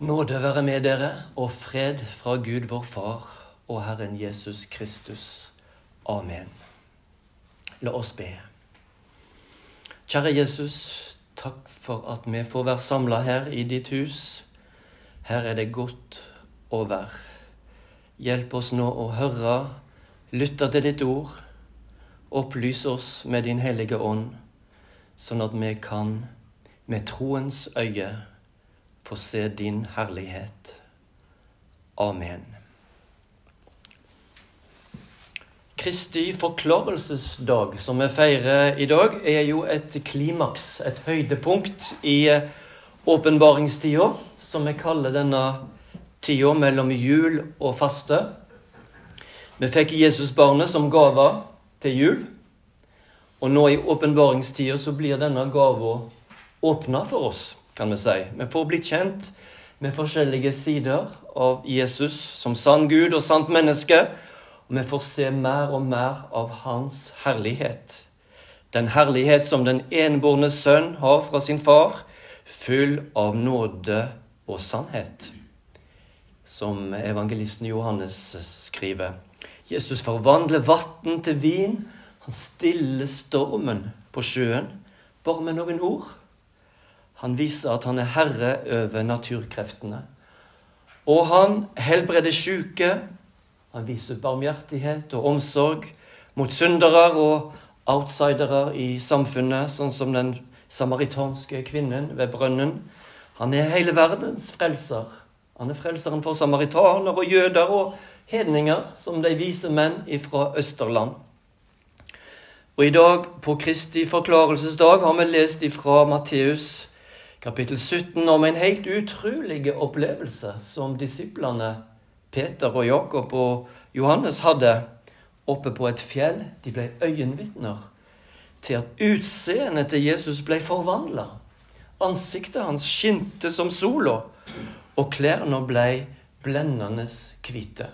Nåde være med dere, og fred fra Gud vår Far og Herren Jesus Kristus. Amen. La oss be. Kjære Jesus, takk for at vi får være samlet her i ditt hus. Her er det godt å være. Hjelp oss nå å høre, lytte til ditt ord, opplys oss med din hellige ånd, sånn at vi kan med troens øye få se din herlighet. Amen. Kristi forklarelsesdag, som vi feirer i dag, er jo et klimaks, et høydepunkt i åpenbaringstida, som vi kaller denne tida mellom jul og faste. Vi fikk Jesusbarnet som gave til jul, og nå i åpenbaringstida så blir denne gava åpnet for oss, kan vi si. Vi får bli kjent med forskjellige sider av Jesus som sann Gud og sant menneske, og vi får se mer og mer av hans herlighet. Den herlighet som den enbårne sønn har fra sin far, full av nåde og sannhet. Som evangelisten Johannes skriver. Jesus forvandler vatten til vin, han stiller stormen på sjøen, bare med noen ord. Han viser at han er herre over naturkreftene. Og han helbreder syke. Han viser barmhjertighet og omsorg mot syndere og outsidere i samfunnet, sånn som den samaritanske kvinnen ved brønnen. Han er hele verdens frelser. Han er frelseren for samaritaner og jøder og hedninger, som de vise menn fra Østerland. Og i dag, på Kristi forklarelsesdag, har vi lest fra Matteus kapittel 17 om en helt utrolig opplevelse som disiplene Peter og Jakob og Johannes hadde oppe på et fjell. De ble øyenvitner til at utseendet til Jesus ble forvandlet. Ansiktet hans skinte som sola, og klærne ble blendende hvite.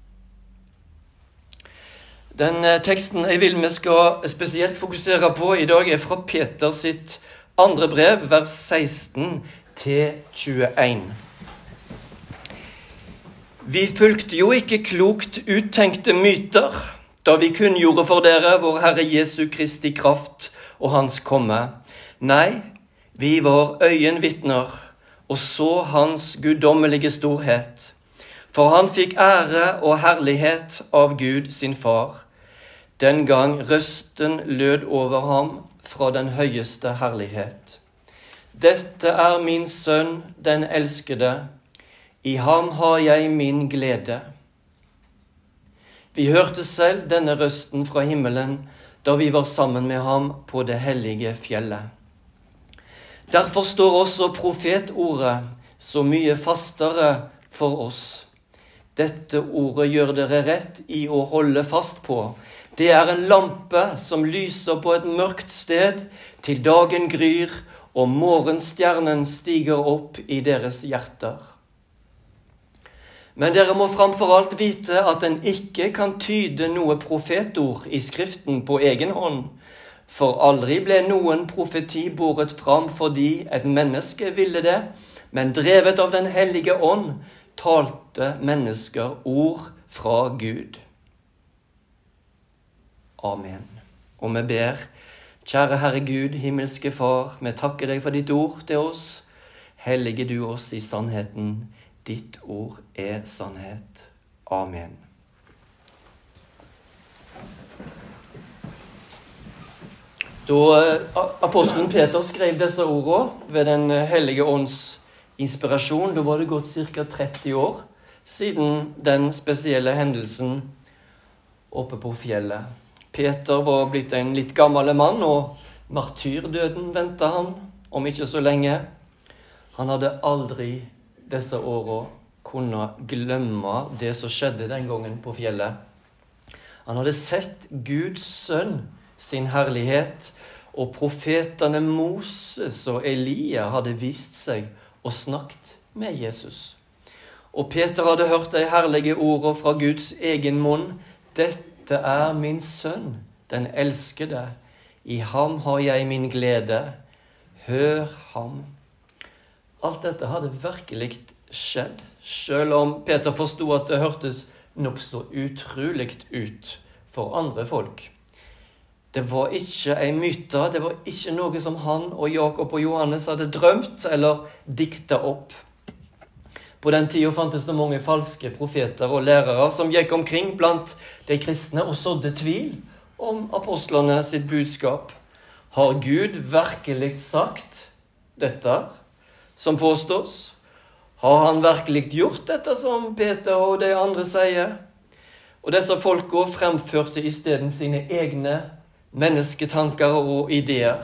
Den teksten jeg vil vi skal spesielt fokusere på i dag er fra Peter sitt andre brev, vers 16 til 21. Vi fulgte jo ikke klokt uttenkte myter, da vi kunngjorde for dere vår Herre Jesu Kristi kraft og hans komme. Nei, vi var øyenvitner og så hans guddommelige storhet. For han fikk ære og herlighet av Gud sin far, den gang røsten lød over ham fra den høyeste herlighet. Dette er min sønn, den elskede. I ham har jeg min glede. Vi hørte selv denne røsten fra himmelen, da vi var sammen med ham på det hellige fjellet. Derfor står også profetordet så mye fastere for oss. Dette ordet gjør dere rett i å holde fast på. Det er en lampe som lyser på et mørkt sted til dagen gryr og morgenstjernen stiger opp i deres hjerter. Men dere må framfor alt vite at en ikke kan tyde noe profetord i skriften på egen hånd, for aldri ble noen profeti båret fram fordi et menneske ville det, men drevet av den hellige ånd talte mennesker ord fra Gud. Amen. Og vi ber, kjære Herre Gud, himmelske Far, vi takker deg for ditt ord til oss. Hellige du oss i sannheten. Ditt ord er sannhet. Amen. Da apostelen Peter skrev disse ordene ved den hellige ånds inspirasjon, da var det gått ca. 30 år siden den spesielle hendelsen oppe på fjellet. Peter var blitt en litt gammel mann, og martyrdøden ventet han om ikke så lenge. Han hadde aldri disse årene kunnet glemme det som skjedde den gangen på fjellet. Han hadde sett Guds sønn sin herlighet, og profetene Moses og Elia hadde vist seg og snakket med Jesus. Og Peter hadde hørt de herlige ordene fra Guds egen munn. Dette er min sønn, den elskede. I ham har jeg min glede. Hør ham. alt dette hadde virkelig skjedd, selv om Peter forstod at det hørtes nok så utrolig ut for andre folk. Det var ikke en myte, det var ikke noe som han og Jakob og Johannes hadde drømt eller diktet opp. På den tiden fantes det mange falske profeter og lærere som gikk omkring blant de kristne og sådde tvil om apostlene sitt budskap. Har Gud virkelig sagt dette som påstås? Har han virkelig gjort dette som Peter og de andre sier? Og disse folka fremførte i stedet sine egne mennesketanker og ideer.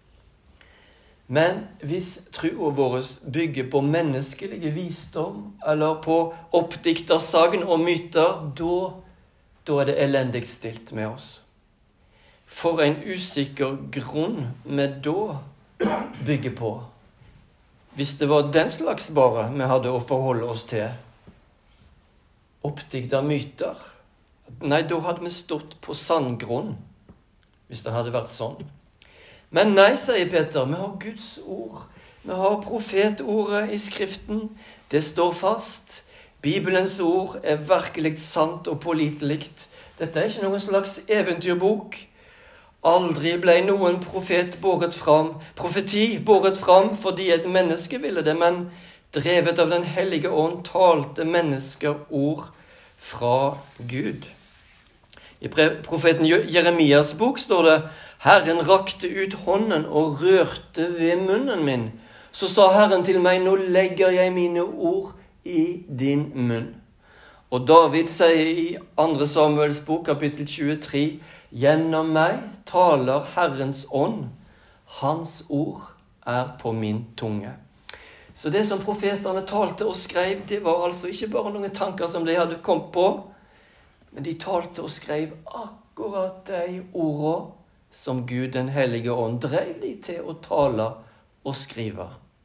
Men hvis troen vår bygger på menneskelige visdom, eller på oppdikta sagn og myter, da er det elendig stilt med oss. For en usikker grunn vi da bygger på. Hvis det var den slags bare vi hadde å forholde oss til. Oppdikta myter. Nei, da hadde vi stått på sandgrunn, hvis det hadde vært sånn. Men nei, sier Peter, vi har Guds ord. Vi har profetordet i Skriften. Det står fast. Bibelens ord er virkelig sant og pålitelig. Dette er ikke noen slags eventyrbok. Aldri ble noen profeti båret fram fordi et menneske ville det, men drevet av Den hellige ånd talte mennesker ord fra Gud. I profeten Jeremias bok står det: Herren rakte ut hånden og rørte ved munnen min. Så sa Herren til meg: nå legger jeg mine ord i din munn. Og David sier i 2. Samuels bok, kapittel 23: gjennom meg taler Herrens ånd. Hans ord er på min tunge. Så det som profeterne talte og skrev, det var altså ikke bare noen tanker som de hadde kommet på, men de talte og skrev akkurat de ordene som Gud, den hellige ånd, drev de til å tale og skrive.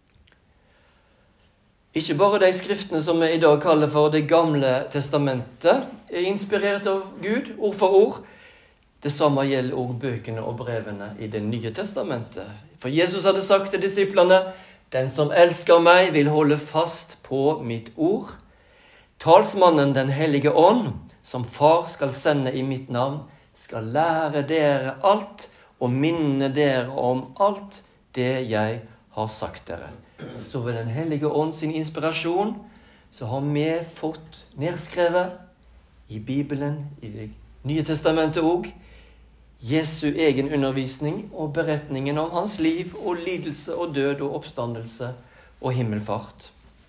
Ikke bare de skriftene som vi i dag kaller for Det gamle testamentet, er inspirert av Gud, ord for ord. Det samme gjelder også bøkene og brevene i Det nye testamentet. For Jesus hadde sagt til disiplene: den som elsker meg vil holde fast på mitt ord. Talsmannen, Den hellige ånd, som far skal sende i mitt navn, skal lære dere alt og minne dere om alt det jeg har sagt dere. Så ved Den hellige ånd sin inspirasjon, så har vi fått nedskrevet i Bibelen, i Det nye testamentet også, Jesu egen undervisning og beretningen om hans liv og lidelse og død og oppstandelse og himmelfart.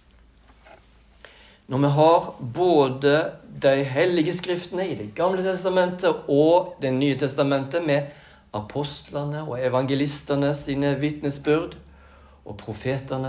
Når vi har både de hellige skriftene i Det gamle testamentet og Det nye testamentet med apostlene og evangelistene sine vitnesbyrd og profetene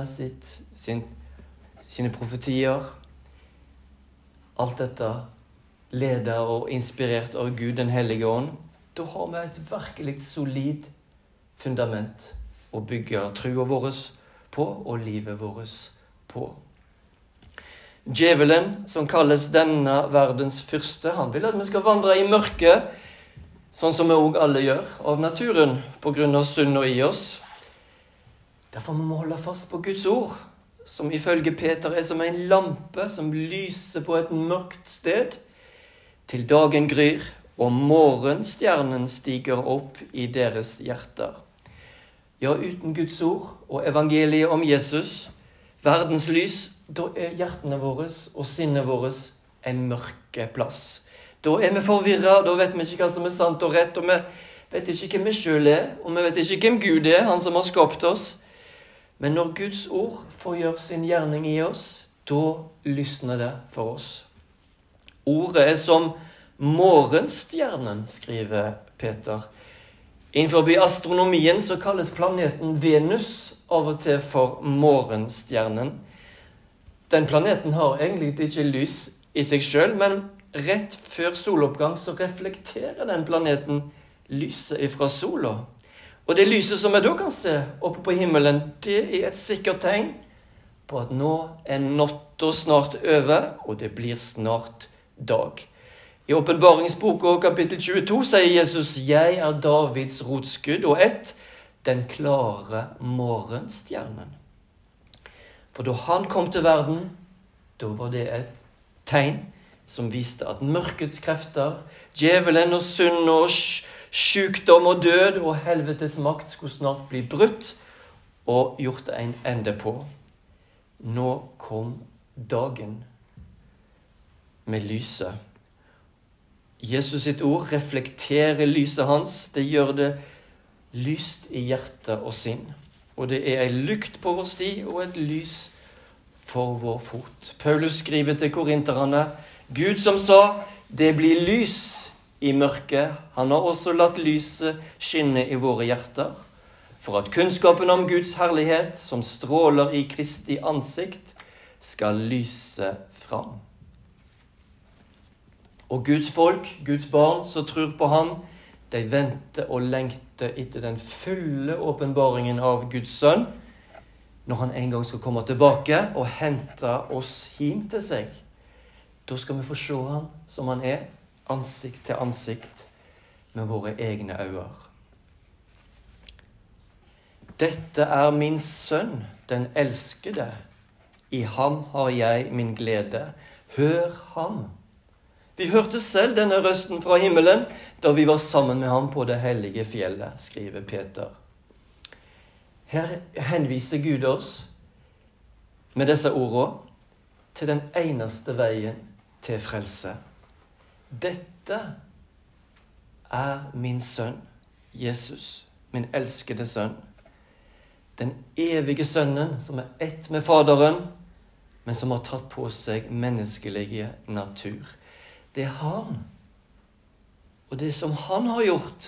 sine profetier, alt dette ledet og inspirert av Gud, Den hellige ånd, da har vi et virkelig solid fundament å bygge troen vår på og livet vårt på. Djevelen, som kalles denne verdens fyrste, han vil at vi skal vandre i mørket, sånn som vi også alle gjør, av naturen, på grunn av synd og i oss. Derfor må vi holde fast på Guds ord, som ifølge Peter er som en lampe som lyser på et mørkt sted, til dagen gryr, og morgenstjernen stiger opp i deres hjerter. Ja, uten Guds ord og evangeliet om Jesus, verdens lys, da er hjertene våre og sinnet vårt en mørke plass. Da er vi forvirret, da vet vi ikke hva som er sant og rett, og vi vet ikke hvem vi selv er, og vi vet ikke hvem Gud er, han som har skapt oss. Men når Guds ord får gjøre sin gjerning i oss, da lysner det for oss. Ordet er som morgenstjernen, skriver Peter. Innenfor astronomien så kalles planeten Venus av og til for morgenstjernen. Den planeten har egentlig ikke lys i seg selv, men rett før soloppgang så reflekterer den planeten lyset ifra sola. Og det lyset som vi da kan se oppe på himmelen, det er et sikkert tegn på at nå er natta snart over, og det blir snart dag. I Åpenbaringsboka kapittel 22 sier Jesus: jeg er Davids rotskudd og den klare morgenstjernen. For da han kom til verden, da var det et tegn som viste at mørkets krefter, djevelen og synd og sykdom og død og helvetes makt skulle snart bli brutt og gjort en ende på. Nå kom dagen med lyset. Jesus sitt ord reflekterer lyset hans. Det gjør det lyst i hjerte og sinn. Og det er en lykt på vår sti og et lys for vår fot. Paulus skriver til korinterne: Gud som sa, det blir lys i mørket. Han har også latt lyset skinne i våre hjerter, for at kunnskapen om Guds herlighet, som stråler i Kristi ansikt, skal lyse fram. Og Guds folk, Guds barn, som tror på han, de venter og lengter etter den fulle åpenbaringen av Guds sønn, når han en gang skal komme tilbake og hente oss hjem til seg. Da skal vi få se han som han er, ansikt til ansikt, med våre egne øyne. Dette er min sønn, den elskede. I ham har jeg min glede. Hør ham. Vi hørte selv denne røsten fra himmelen da vi var sammen med ham på det hellige fjellet, skriver Peter. Her henviser Gud oss med disse ordene til den eneste veien til frelse. Dette er min sønn, Jesus, min elskede sønn. Den evige sønnen som er ett med Faderen, men som har tatt på seg menneskelige natur. Det er han, og det som han har gjort,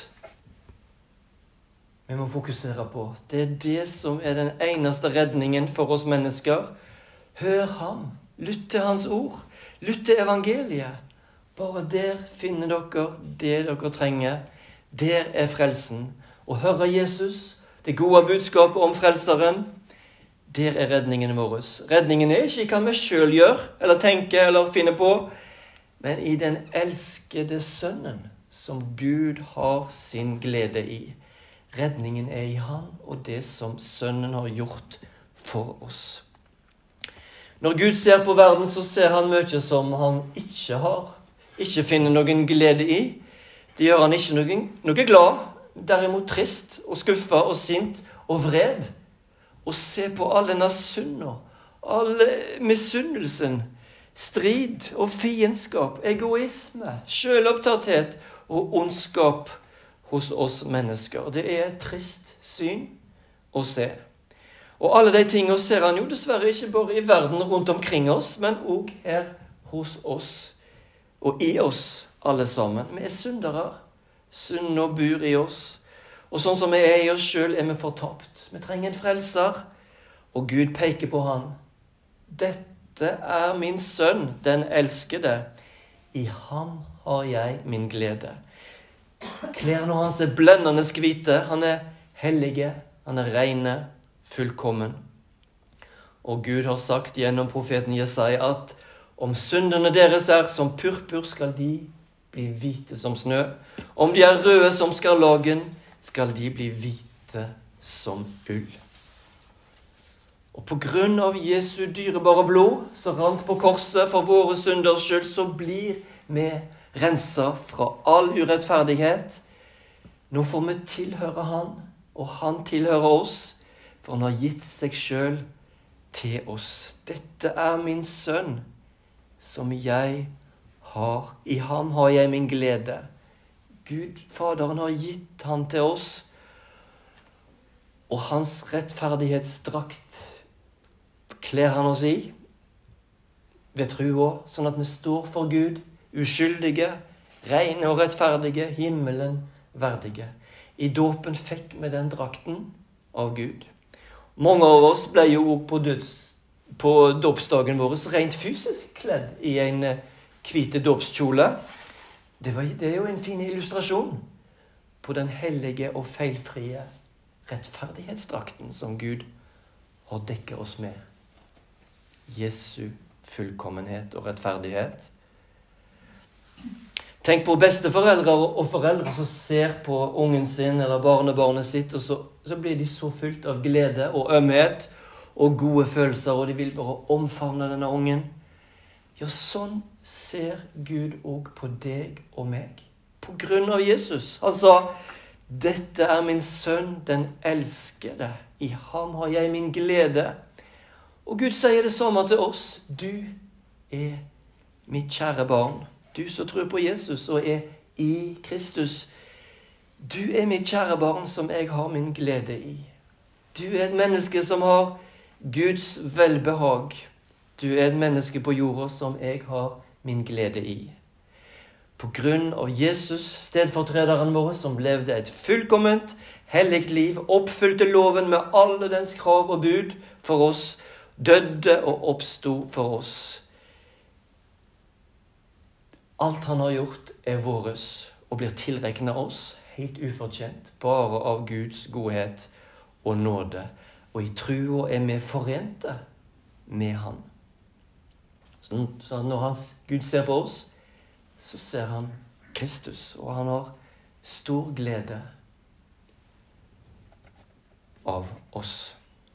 vi må fokusere på. Det er det som er den eneste redningen for oss mennesker. Hør ham, lytt til hans ord, lytt til evangeliet. Bare der finner dere det dere trenger. Der er frelsen. Å høre Jesus, det gode budskapet om frelseren, der er redningen vår. Redningen er ikke hva vi selv gjør, eller tenker, eller finner på, men i den elskede sønnen, som Gud har sin glede i. Redningen er i han, og det som sønnen har gjort for oss. Når Gud ser på verden, så ser han mye som han ikke finner noen glede i. Det gjør han ikke noe glad, derimot trist og skuffa og sint og vred. Og se på all denne synden, all misunnelsen, strid og fiendskap, egoisme, selvopptatthet og ondskap hos oss mennesker. Det er et trist syn å se. Og alle de tingene ser han jo dessverre ikke bare i verden rundt omkring oss, men også her hos oss og i oss alle sammen. Vi er syndere, synd og bur i oss. Og sånn som vi er i oss selv, er vi fortapt. Vi trenger en frelser, og Gud peker på han. Dette er min sønn, den elskede. I ham har jeg min glede. Klærne hans er blendende hvite. Han er hellige, han er rene, fullkommen. Og Gud har sagt gjennom profeten Jesaja at om syndene deres er som purpur, skal de bli hvite som snø. Om de er røde som skarlagen, skal de bli hvite som ull. Og på grunn av Jesu dyrebare blod, som rant på korset for våre synders skyld, så blir vi renset fra all urettferdighet. Nå får vi tilhøre han, og han tilhører oss, for han har gitt seg selv til oss. Dette er min sønn, som jeg har. I ham har jeg min glede. Gud, Faderen, har gitt han til oss, og hans rettferdighetsdrakt kler han oss i ved troa, sånn at vi står for Gud, uskyldige, rene og rettferdige, himmelen verdige. I dåpen fikk vi den drakten av Gud. Mange av oss ble jo på dåpsdagen vår rent fysisk kledd i en hvite dåpskjole. Det er jo en fin illustrasjon på den hellige og feilfrie rettferdighetsdrakten som Gud har dekket oss med. Jesu fullkommenhet og rettferdighet. Tenk på besteforeldre og foreldre som ser på ungen sin eller barnebarnet sitt, og så blir de så fylt av glede og ømhet og gode følelser, og de vil bare omfavne denne ungen. Ja, sånn ser Gud også på deg og meg. På grunn av Jesus. Han sa, dette er min sønn, den elskede. I ham har jeg min glede. Og Gud sier det samme til oss. Du er mitt kjære barn. Du som tror på Jesus og er i Kristus. Du er mitt kjære barn som jeg har min glede i. Du er et menneske som har Guds velbehag. Du er et menneske på jorda som jeg har min glede i. På grunn av Jesus, stedfortrederen vår, som levde et fullkomment, helligt liv, oppfylte loven med alle dens krav og bud for oss, døde og oppstod for oss. Alt han har gjort er våres og blir tilregnet oss, helt ufortjent, bare av Guds godhet og nåde. Og i trua er vi forente med han. Så når Gud ser på oss, så ser han Kristus, og han har stor glede av oss.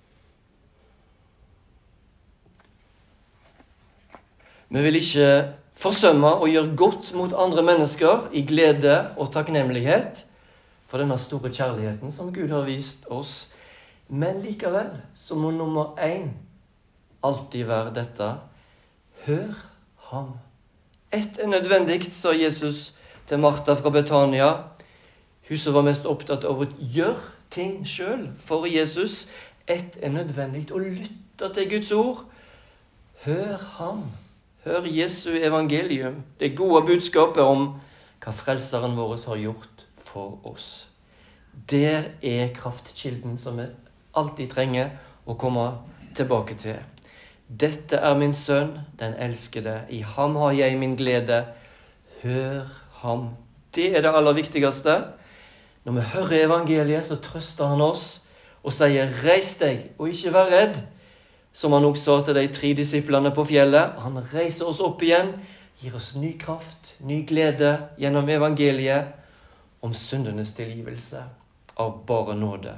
Vi vil ikke forsømme å gjøre godt mot andre mennesker i glede og takknemlighet for denne store kjærligheten som Gud har vist oss. Men likevel så må nummer 1 alltid være dette. Hør ham. Ett er nødvendig, sa Jesus til Martha fra Betania. Hun som var mest opptatt av å gjøre ting selv for Jesus. Ett er nødvendig, å lytte til Guds ord. Hør ham. Hør Jesu evangelium. Det gode budskapet om hva frelseren vår har gjort for oss. Der er kraftkilden som vi alltid trenger å komme tilbake til. Dette er min sønn, den elskede. I ham har jeg min glede. Hør ham. Det er det aller viktigste. Når vi hører evangeliet, så trøster han oss og sier, reis deg og ikke vær redd. Som han også sa til de 3 disiplene på fjellet. Han reiser oss opp igjen, gir oss ny kraft, ny glede gjennom evangeliet om syndenes tilgivelse av bare nåde.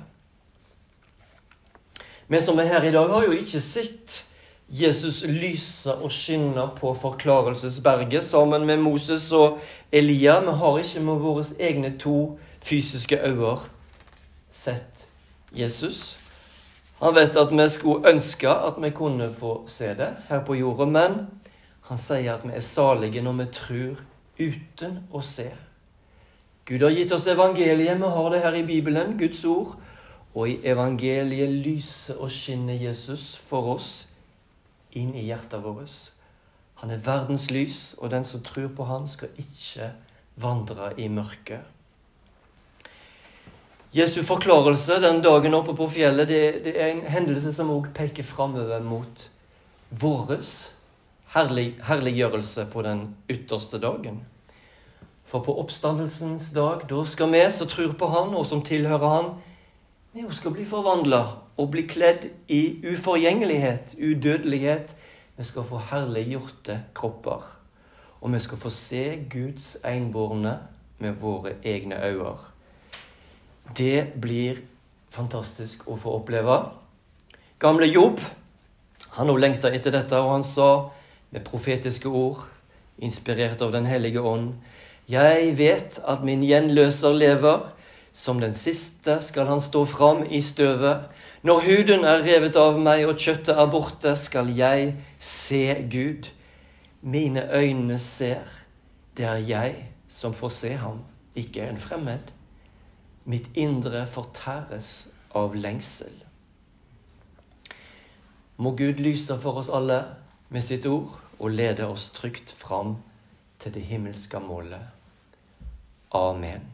Vi som er her i dag har jo ikke sett Jesus lyse og skinne på forklarelsesberget sammen med Moses og Elia. Vi har ikke med våre egne 2 fysiske øyne sett Jesus. Han vet at vi skulle ønske at vi kunne få se det her på jorda, men han sier at vi er salige når vi tror uten å se. Gud har gitt oss evangeliet, vi har det her i Bibelen, Guds ord, og i evangeliet lyser og skinner Jesus for oss inn i hjertet vårt. Han er verdens lys, og den som tror på han skal ikke vandre i mørket. Jesu forklarelse den dagen oppe på fjellet, det er en hendelse som også peker fremover mot våres herliggjørelse på den ytterste dagen. For på oppstandelsens dag, da skal vi som tror på han og som tilhører han, vi skal bli forvandlet og bli kledd i uforgjengelighet, udødelighet. Vi skal få herliggjorte kropper. Og vi skal få se Guds enbårne med våre egne øyne. Det blir fantastisk å få oppleve. Gamle Job, han har lengtet etter dette, og han sa med profetiske ord, inspirert av den hellige ånd, jeg vet at min gjenløser lever, som den siste skal han stå fram i støvet. Når huden er revet av meg og kjøttet er borte, skal jeg se Gud. Mine øyne ser, det er jeg som får se ham, ikke en fremmed. Mitt indre fortæres av lengsel. Må Gud lyse for oss alle med sitt ord og lede oss trygt fram til det himmelske målet. Amen.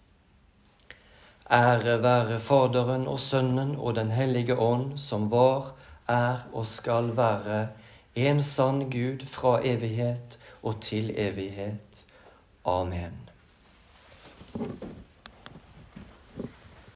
Ære være Faderen og Sønnen og den hellige ånd, som var, er og skal være en sann Gud fra evighet og til evighet. Amen.